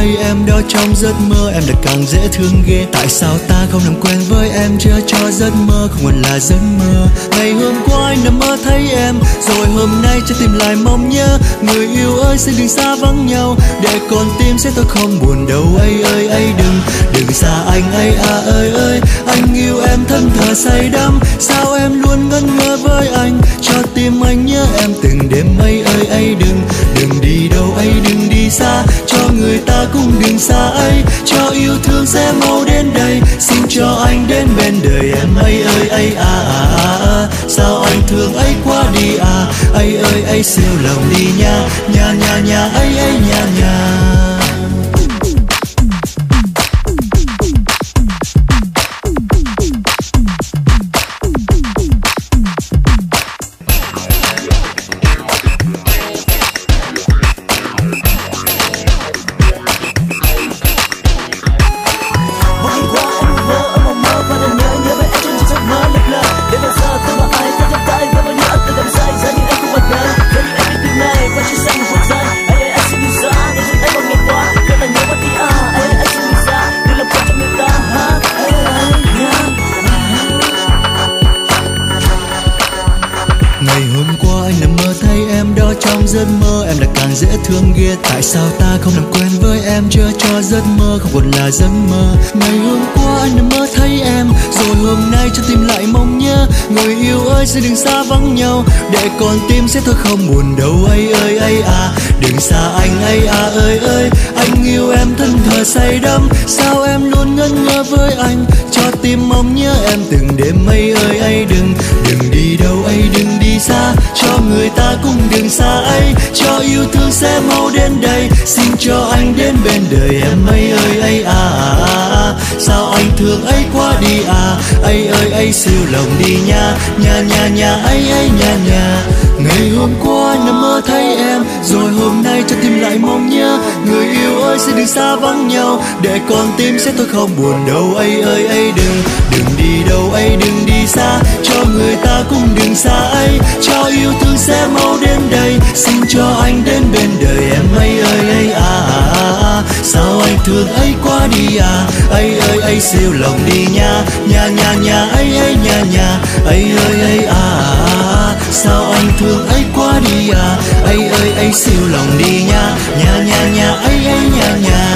thấy em đó trong giấc mơ, em đã càng dễ thương ghê. Tại sao ta không làm quen với em, chưa cho giấc mơ không còn là giấc mơ. Ngày hôm qua anh nằm mơ thấy em, rồi hôm nay trái tim lại mong nhớ. Người yêu ơi xin đừng xa vắng nhau, để con tim sẽ tôi không buồn đâu. Ây ơi ây đừng xa anh ơi ơi. Anh yêu em thân thờ say đắm, sao em luôn ngẩn ngơ với anh, cho tim anh nhớ em từng đêm. Ây ơi ây đừng đi đâu, đừng đi xa, cho người ta cũng đừng xa ấy, cho yêu thương sẽ mau đến đây, xin cho anh đến bên đời em. Ây ơi ây sao anh thương ấy quá đi ây ơi ây siêu lòng đi nha ây nha. Ngày hôm qua anh nằm mơ thấy em đó trong giấc mơ, em đã càng dễ thương ghê. Tại sao ta không làm quen với em, chưa cho giấc mơ không còn là giấc mơ. Ngày hôm qua anh nằm mơ thấy em, rồi hôm nay cho tim lại mong nhớ. Người yêu ơi xin đừng xa vắng nhau, để con tim sẽ thôi không buồn đâu. Ây ơi ây đừng xa anh ơi. Anh yêu em thân thờ say đắm, sao em luôn ngẩn ngơ với anh, cho tim mong nhớ em từng đêm. Ây ơi ây đừng đi đâu, đừng đi xa, cho người ta cũng đừng xa ấy, cho yêu thương sẽ mau đến đây, xin cho anh đến bên đời em. Ây ơi ây sao anh thương ấy quá đi ây ơi ây siêu lòng đi nha ây nha. Ngày hôm qua nằm mơ thấy em, rồi hôm nay cho tim lại mong nhớ. Người yêu ơi xin đừng xa vắng nhau, để con tim sẽ thôi không buồn đâu. Ây ơi ây đừng đi đâu, đừng đi xa, cho người ta cũng đừng xa ấy, cho yêu thương sẽ mau đến đây, xin cho anh đến bên đời em. Ây ơi ây sao anh thương ấy quá đi ây ơi ây siêu lòng đi nha ây nha ây ơi ây sao anh thương ấy quá đi ây ơi ây siêu lòng đi nha ây nha.